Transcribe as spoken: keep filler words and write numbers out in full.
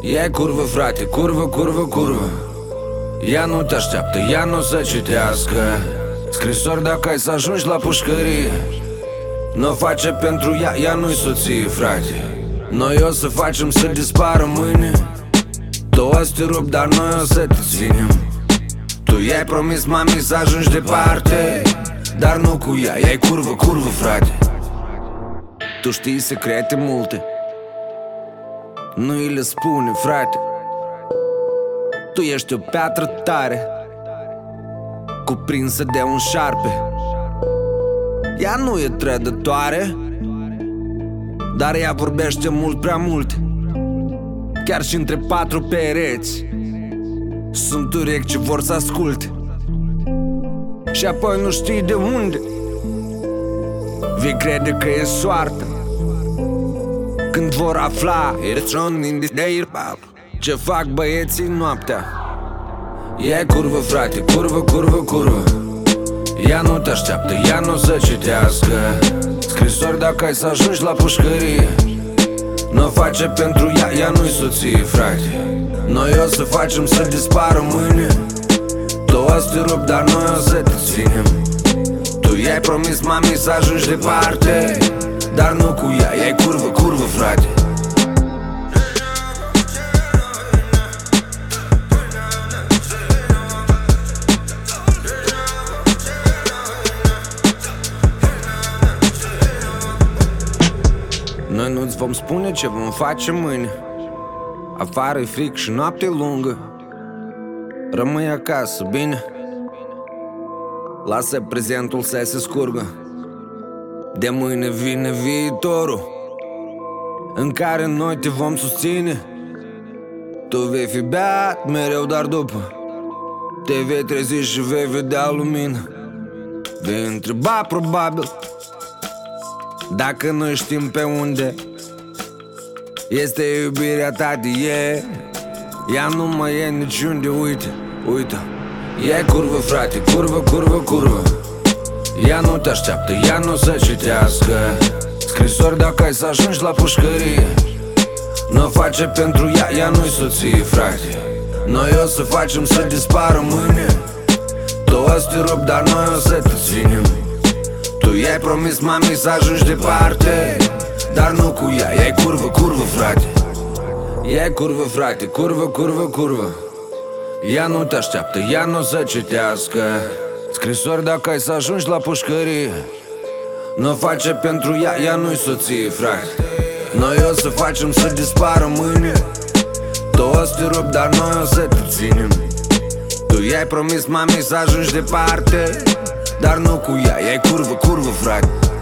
E curvă, frate, curvă, curvă, curvă. Ea nu te așteaptă, ea nu o să citească scrisori dacă ai să ajungi la pușcărie. N-o face pentru ea, ea nu-i soție, frate. Noi o să facem să dispară mâine. Tu o să te rup, dar noi o să te ținem. Tu i-ai promis mami să ajungi departe, dar nu cu ea, ea-i curvă, curvă, frate. Tu știi secrete multe, nu îi le spune, frate. Tu ești o piatră tare, cuprinsă de un șarpe. Ea nu e trădătoare, dar ea vorbește mult prea mult. Chiar și între patru pereți sunt urechi ce vor să asculte. Și apoi nu știi de unde vei crede că e soartă când vor afla ce fac băieții noaptea. E curvă, frate, curvă, curvă, curvă. Ea nu te așteaptă, ea nu o să citească scrisori dacă ai să ajungi la pușcărie. N-o face pentru ea, ea nu-i soție, frate. Noi o să facem să dispară mâine. Tu o să te rup, dar noi o să te ținem. Tu i-ai promis mami să ajungi departe, dar nu cu ea, ea-i curvă, curvă, frate. Noi nu-ți vom spune ce vom face mâine. Afară-i fric și noapte lungă. Rămâi acasă, bine? Lasă prezentul să se scurgă. De mâine vine viitorul, în care noi te vom susține. Tu vei fi beat mereu, dar după te vei trezi și vei vedea lumină. Vei întreba probabil dacă noi știm pe unde este iubirea ta de ieri. Ea nu mai e niciunde, uite, uite. E curvă, frate, curvă, curvă, curvă. Ea nu te așteaptă, ea nu o să citească scrisori dacă ai să ajungi la pușcărie. N-o face pentru ea, ea nu-i soție, frate. Noi o să facem să dispară mâine. Tu o să te rup, dar noi o să te ținem. Tu i-ai promis mami să ajungi departe, dar nu cu ea, ea-i curvă, curvă, frate. E curvă, frate, curvă, curvă, curvă. Ea nu te așteaptă, ea nu o să citească scrisori dacă ai să ajungi la pușcărie. N-o face pentru ea, ea nu-i soție, frate. Noi o să facem să dispară mâine. Tu o să te rup, dar noi o să te ținem. Tu i-ai promis mami să ajungi departe, dar nu cu ea, ea-i curvă, curvă, frate.